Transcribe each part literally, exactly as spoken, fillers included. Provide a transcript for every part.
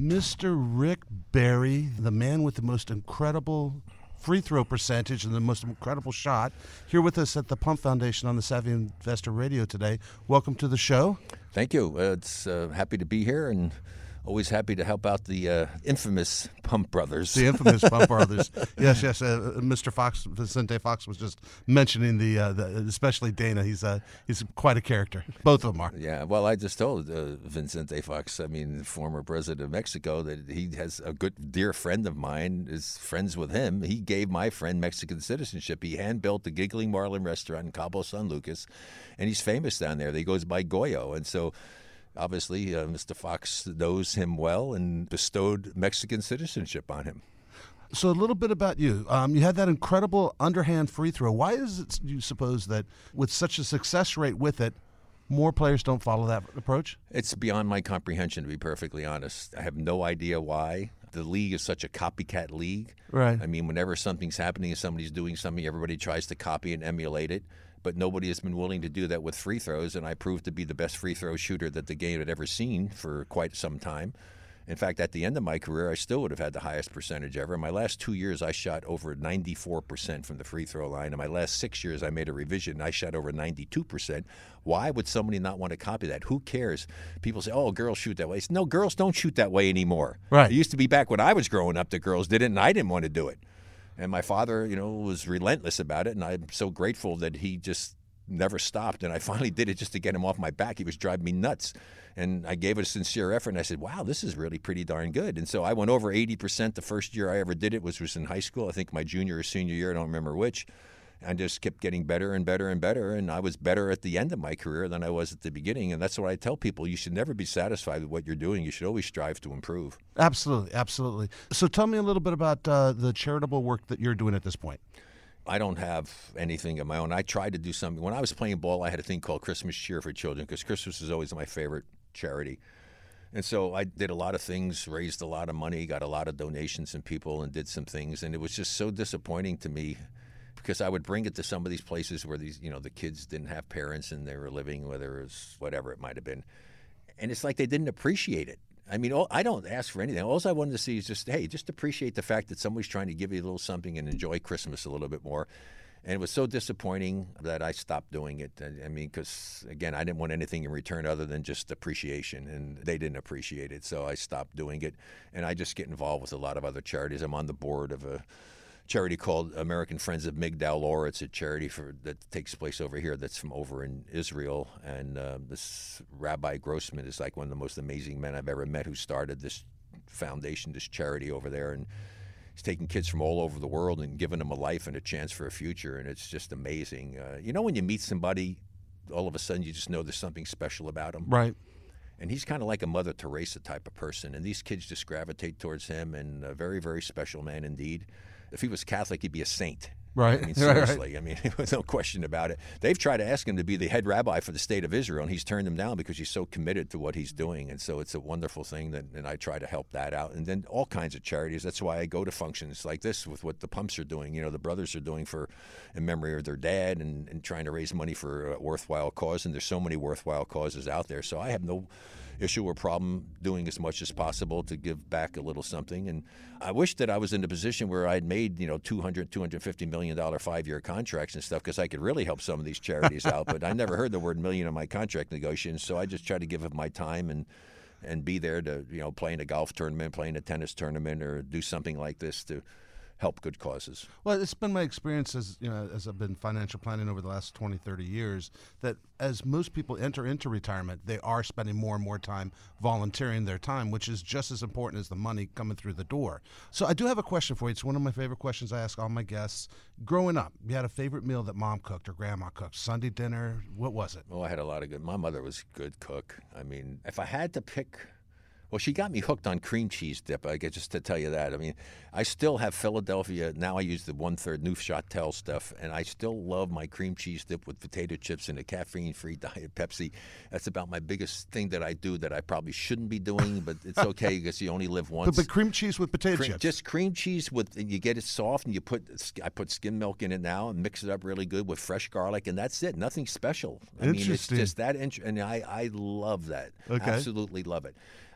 Mister Rick Barry, the man with the most incredible free throw percentage and the most incredible shot, here with us at the Pump Foundation on the Savvy Investor Radio today. Welcome to the show. Thank you. Uh, it's uh, happy to be here and always happy to help out the uh, infamous Pump Brothers. The infamous Pump Brothers. Yes, yes. Uh, Mister Fox, Vicente Fox, was just mentioning the, uh, the especially Dana. He's uh, he's quite a character. Both of them are. Yeah. Well, I just told uh, Vicente Fox, I mean, former president of Mexico, that he has a good dear friend of mine is friends with him. He gave my friend Mexican citizenship. He hand built the Giggling Marlin restaurant in Cabo San Lucas, and he's famous down there. He goes by Goyo, and so. Obviously, uh, Mister Fox knows him well and bestowed Mexican citizenship on him. So a little bit about you. Um, you had that incredible underhand free throw. Why is it you suppose that with such a success rate with it, more players don't follow that approach? It's beyond my comprehension, to be perfectly honest. I have no idea why. The league is such a copycat league. Right. I mean, whenever something's happening and somebody's doing something, everybody tries to copy and emulate it. But nobody has been willing to do that with free throws, and I proved to be the best free throw shooter that the game had ever seen for quite some time. In fact, at the end of my career, I still would have had the highest percentage ever. In my last two years, I shot over ninety-four percent from the free throw line. In my last six years, I made a revision. I shot over ninety-two percent. Why would somebody not want to copy that? Who cares? People say, oh, girls shoot that way. No, girls don't shoot that way anymore. Right. It used to be back when I was growing up that girls did it, and I didn't want to do it. And my father, you know, was relentless about it, and I'm so grateful that he just never stopped, and I finally did it just to get him off my back. He was driving me nuts, and I gave it a sincere effort, and I said, wow, this is really pretty darn good. And so I went over eighty percent the first year I ever did it, which was in high school, I think my junior or senior year, I don't remember which, and just kept getting better and better and better, and I was better at the end of my career than I was at the beginning, and that's what I tell people. You should never be satisfied with what you're doing. You should always strive to improve. Absolutely, absolutely. So tell me a little bit about uh, the charitable work that you're doing at this point. I don't have anything of my own. I tried to do something. When I was playing ball, I had a thing called Christmas Cheer for Children because Christmas is always my favorite charity. And so I did a lot of things, raised a lot of money, got a lot of donations from people and did some things. And it was just so disappointing to me because I would bring it to some of these places where these, you know, the kids didn't have parents and they were living, whether it was whatever it might have been. And it's like they didn't appreciate it. I mean, all, I don't ask for anything. All I wanted to see is just, hey, just appreciate the fact that somebody's trying to give you a little something and enjoy Christmas a little bit more. And it was so disappointing that I stopped doing it. I mean, because, again, I didn't want anything in return other than just appreciation, and they didn't appreciate it, so I stopped doing it. And I just get involved with a lot of other charities. I'm on the board of a charity called American Friends of Migdal Or. It's a charity for that takes place over here that's from over in Israel. And uh, this Rabbi Grossman is like one of the most amazing men I've ever met who started this foundation, this charity over there. And he's taking kids from all over the world and giving them a life and a chance for a future. And it's just amazing. Uh, you know, when you meet somebody, all of a sudden you just know there's something special about them. Right. And he's kind of like a Mother Teresa type of person. And these kids just gravitate towards him, and a very, very special man indeed. If he was Catholic, he'd be a saint. Right. I mean, Right. seriously. I mean, there's no question about it. They've tried to ask him to be the head rabbi for the state of Israel, and he's turned them down because he's so committed to what he's doing. And so it's a wonderful thing, that, and I try to help that out. And then all kinds of charities. That's why I go to functions like this with what the Pumps are doing, you know, the brothers are doing for in memory of their dad, and, and trying to raise money for a worthwhile cause. And there's so many worthwhile causes out there. So I have no issue or problem doing as much as possible to give back a little something. And I wish that I was in a position where I'd made, you know, two hundred, two hundred fifty million dollars five-year contracts and stuff, because I could really help some of these charities out. But I never heard the word million in my contract negotiations, so I just try to give up my time and and be there to, you know, play in a golf tournament, play in a tennis tournament, or do something like this to help good causes. Well, it's been my experience as, you know, as I've been financial planning over the last twenty, thirty years, that as most people enter into retirement, they are spending more and more time volunteering their time, which is just as important as the money coming through the door. So I do have a question for you. It's one of my favorite questions I ask all my guests. Growing up, you had a favorite meal that mom cooked or grandma cooked? Sunday dinner? What was it? Oh, I had a lot of good. My mother was a good cook. I mean, if I had to pick Well, she got me hooked on cream cheese dip, I guess, just to tell you that. I mean, I still have Philadelphia. Now I use the one-third Neufchâtel stuff, and I still love my cream cheese dip with potato chips and a caffeine-free Diet Pepsi. That's about my biggest thing that I do that I probably shouldn't be doing, but it's okay because you only live once. But, but cream cheese with potato cream, chips? Just cream cheese with, and you get it soft, and you put, I put skim milk in it now and mix it up really good with fresh garlic, and that's it. Nothing special. I mean, it's just that, int- and I, I love that. Okay. Absolutely love it.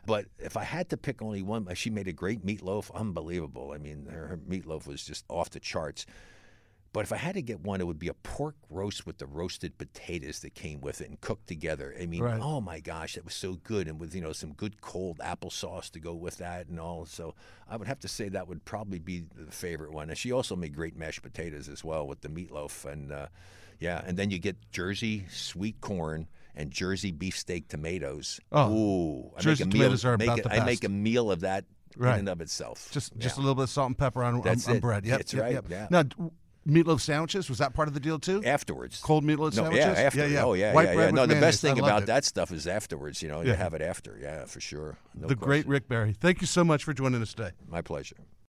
But if I had to pick only one, she made a great meatloaf, unbelievable. I mean, her, her meatloaf was just off the charts. But if I had to get one, it would be a pork roast with the roasted potatoes that came with it and cooked together. I mean, Right. oh my gosh, that was so good. And with, you know, some good cold applesauce to go with that and all. So I would have to say that would probably be the favorite one. And she also made great mashed potatoes as well with the meatloaf. And uh, yeah, and then you get Jersey sweet corn and Jersey beefsteak tomatoes. Oh, Ooh, I Jersey make a meal, tomatoes are make about it- the I make best. a meal of that Right. in and of itself. Just just a Yeah. little bit of salt and pepper on, on, That's on it. bread. Yep, That's yep, right, yep. yeah. Now, d- meatloaf sandwiches, was that part of the deal too? Afterwards. Cold meatloaf No, sandwiches? yeah, after. Yeah, yeah. Oh, yeah, White yeah, bread yeah. with No, the mayonnaise. best thing I loved about it. that stuff is afterwards. You know, you Yeah. have it after. Yeah, for sure. No the great question. Rick Barry. Thank you so much for joining us today. My pleasure.